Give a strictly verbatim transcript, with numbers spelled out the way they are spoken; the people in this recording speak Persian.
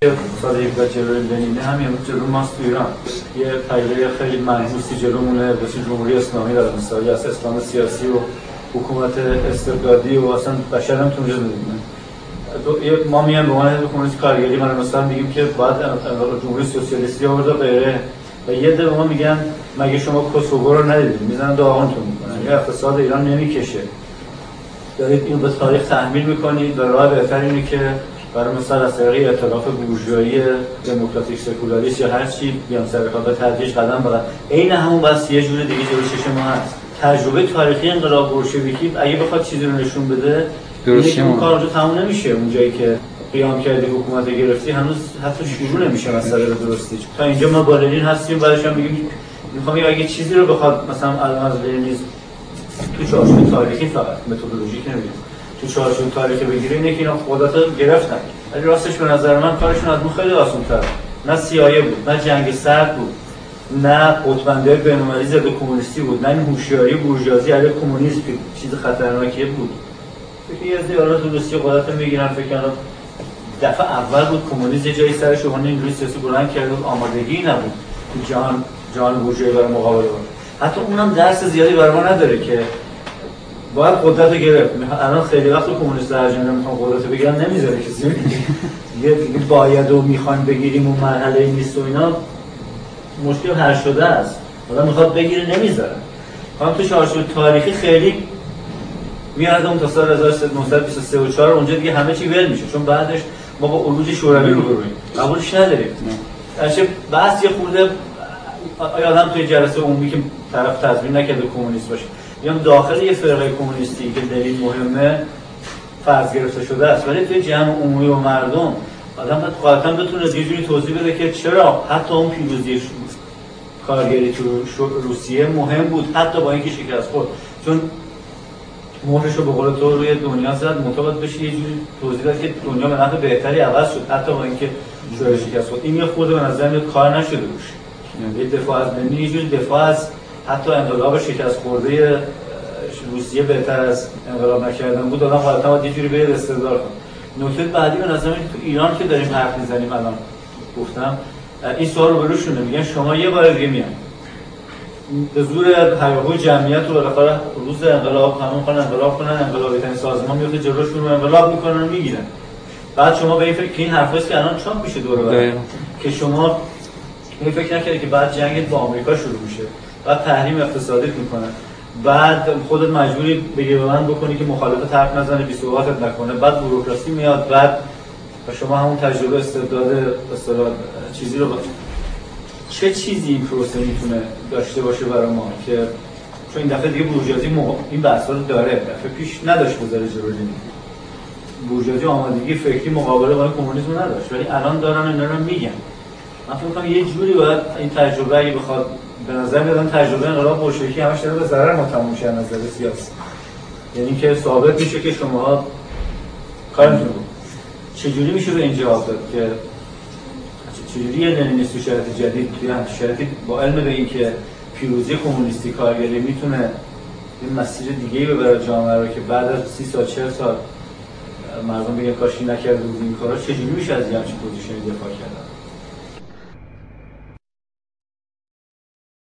سال هفده جلوی لنینه همین جلو ماست تو ایران یه پدیده خیلی منحوسی جلومونه به اسم جمهوری اسلامی در مثالی از اسلام سیاسی و حکومت استبدادی و اصلا بشر هم تونجا میدونن ما میان به عنوان حکومت کارگری من مثلا میگیم که باید جمهوری سوسیالیستی آورد و غیره و یه ده به ما میگن مگه شما کوسوو رو ندیدید میزنن داغونتون میکنن یا اقتصاد ایران نمیکشه دارید اینو به تاریخ تحمیل میکنید و راه بهتر اینه که برای مثلا از طریق ائتلاف بورژوایی دموکراتیک سکولاریست یا هر چی بیان سر کار به تدریج قدم بردن عین همون بس یه جور دیگه جلوی چشم ما هست تجربه تاریخی انقلاب بولشویکی اگه بخواد چیزی رو نشون بده درسته اون کار اونجا تموم نمیشه اونجایی که قیام کردی حکومت گرفتی هنوز حتی شروع نمیشه مسئله به درستی تا اینجا ما با لنین هستیم بعدش هم میگیم میخوام اگه چیزی رو بخواد مثلا الان از لنینیسم تو چارچوب تاریخی فقط متدولوژیک نمیگیم تو چارچوب تاریخی بگیره اینه که اینا قدرت رو گرفتن ولی راستش به نظر من کارشون از اون خیلی آسان‌تره نه سیایه بود نه جنگ سرد بود نه قطب‌بندی بین‌المللی ضد کمونیستی بود نه این هوشیاری بورژوازی علیه کمونیسم که چیز خطرناکی بود فکر یه عده آرا تو روسیه قدرت رو میگیرن فکر کنم دفعه اول بود کمونیسم یه جایی سر شما اینجوری سیاسی بلند کرد و آمادگی نبود تو جهان جهان بورژوایی برای مقابله با حتی اونم درس زیادی برای ما نداره که باید قدرت رو گرفت الان خیلی وقت کمونیست در جامعه میخوان قدرت رو بگیرن نمیذاره کسی یه باید و میخوایم بگیریم اون مرحله نیست و اینا مشکل حل شده است آدم میخواد بگیره نمیذاره خواهم تو چارچوب تاریخی خیلی میاد اون تا سال هزار و نهصد و بیست و سه و چهار اونجا دیگه همه چی ول میشه چون بعدش ما با عروج شوروی روبرویم قبولش نداریم درشه بحث یه خورده آدم توی جلسه عمومی که طرف تضمین نکرده کمونیست باشه میام داخل یه فرقه کمونیستی که دلیل مهمه فرض گرفته شده است ولی توی جمع عمومی و مردم آدم باید قاطعاً بتونه یه جوری توضیح بده که چرا حتی اون پیروزی کارگری تو روسیه مهم بود حتی با اینکه شکست خورد چون مهرش رو به قول تو روی دنیا زد مطابق بشه یه جوری توضیح داد که دنیا به نفع بهتری عوض شد حتی با اینکه شورش شکست خورد این یه خورده به نظر میاد کار نشده روش یه دفاع از لنین یه جوری دفاع از حتی انقلاب شکست خورده روسیه بهتر از انقلاب نکردن بود آدم حالتا باید یه جوری باید استدلال کنه نکته بعدی به نظر میاد تو ایران که داریم حرف میزنیم الان گفتم این سوال رو بروشونه میگن شما یه بار دیگه میان به زور هیاهوی جمعیت رو بالاخره روز انقلاب همون کنن انقلاب کنن انقلابی ترین سازمان میفته جلوشون رو انقلاب میکنن و میگیرن بعد شما به این فکر که این حرفاست که الان چاپ میشه دوره بعد که شما این فکر نکردی که بعد جنگ با آمریکا شروع میشه بعد تحریم اقتصادی میکنن بعد خودت مجبوری بگی به من بکنی که مخالفت حرف نزنه بی ثباتت نکنه بعد بوروکراسی میاد بعد و شما همون تجربه استبداد اصطلاح چیزی رو با... چه چیزی این پروسه میتونه داشته باشه برای ما که چون این دفعه دیگه بورژوازی مق... این بحثا رو داره دفعه پیش نداشت بذاره جلوی بورژوازی آمادگی فکری مقابله با کمونیسم نداشت ولی الان دارن اینا رو میگن من فکر می‌کنم یه جوری باید این تجربه اگه بخواد به نظر میاد تجربه انقلاب بولشویکی همش داره به ضرر ما تموم میشه از نظر سیاسی یعنی که ثابت میشه که شما کارتون بود چجوری میشه به این جواب داد که چجوری یه لنینیست تو شرایط جدید توی هم شرایطی با علم به این که پیروزی کمونیستی کارگری میتونه این مسیر دیگه‌ای ببره جامعه رو که بعد از سی سال چهل سال مردم بگن کاشی نکرده بود این کارا چجوری میشه از یه همچین پوزیشنی دفاع کردن